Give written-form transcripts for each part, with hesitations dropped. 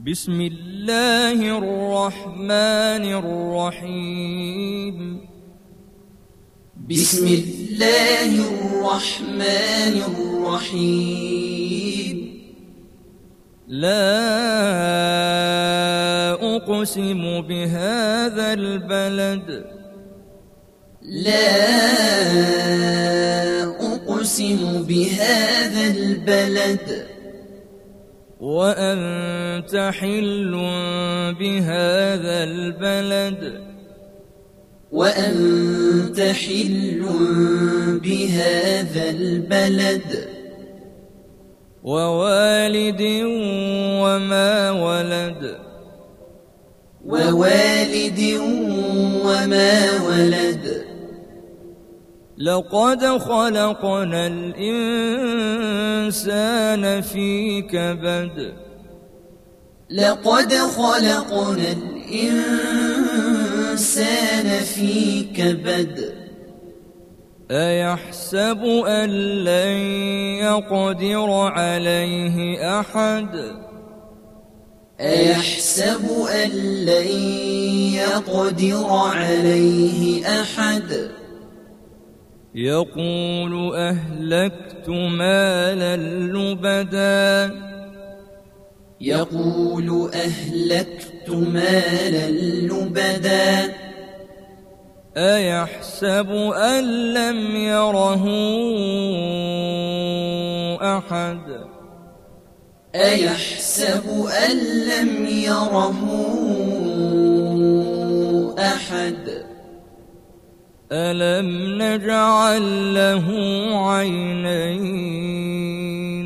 بسم الله الرحمن الرحيم. بسم الله الرحمن الرحيم. لا أقسم بهذا البلد. لا أقسم بهذا البلد. وأنت حل بهذا البلد. وأنت حل بهذا البلد. ووالد وما ولد. ووالد وما ولد. لقد خلقنا الإنسان في كبد. لقد خلقنا الإنسان في كبد. أيحسب أن لن يقدر عليه أحد. أيحسب أن لن يقدر عليه أحد. يقول أهلكت مالا لبدا. يقول أهلكت مالا لبدا. أيحسب أن لم يره أحد. أيحسب أن لم يره أحد. ألم نجعل له عينين.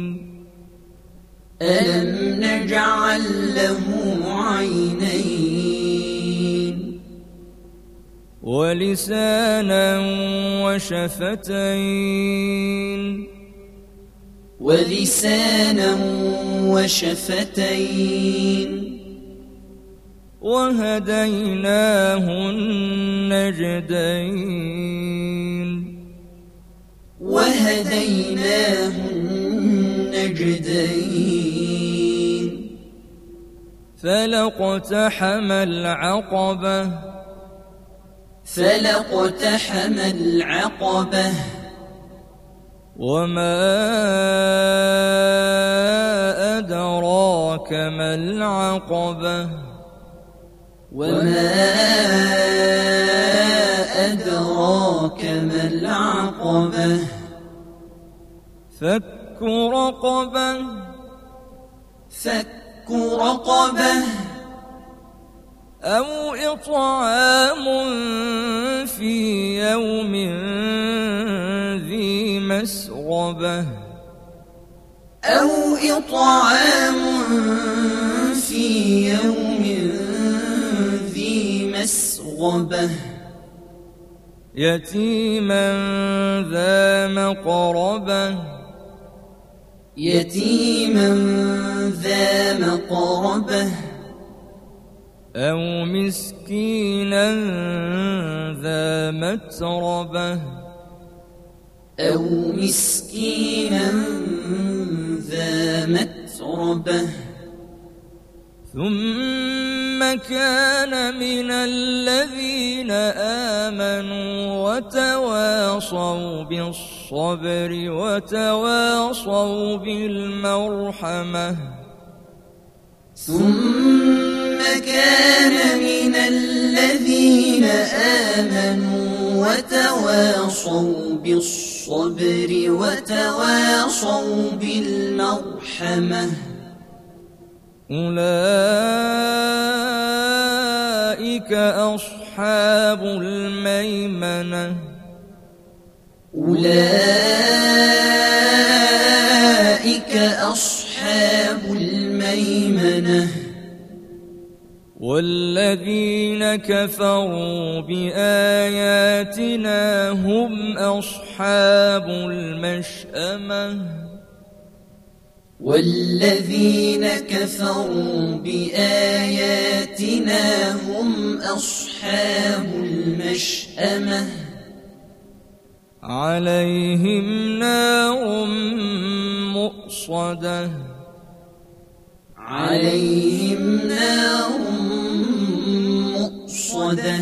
ألم نجعل له عينين. ولسانا وشفتين. ولسانا وشفتين. وهديناه النجدين. وهديناه النجدين. فلاقتحم العقبة. فلاقتحم العقبة. وما أدراك ما العقبة. وما أدراك ما العقبة. فك رقبة. فك رقبة. أو إطعام في يوم ذي مسغبة. أو إطعام في يوم ذي مسغبة. يتيما ذا مقربة. يتيما ذا مقربة. أو مسكينا ذا متربة. أو مسكينا ذا متربة. ثم كان من الذين آمنوا وتواصوا بالصبر وتواصوا بالمرحمة. ثم كان من الذين آمنوا وتواصوا بالصبر وتواصوا بالمرحمة. أولئك أصحاب الميمنة. أولئك أصحاب الميمنة. والذين كفروا بآياتنا هم أصحاب المشأمة. والذين كفروا بآياتنا هم أصحاب المشأمة. عليهم نار مؤصدة. عليهم نار مؤصدة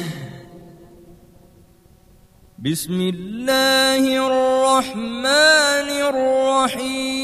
بسم الله الرحمن الرحيم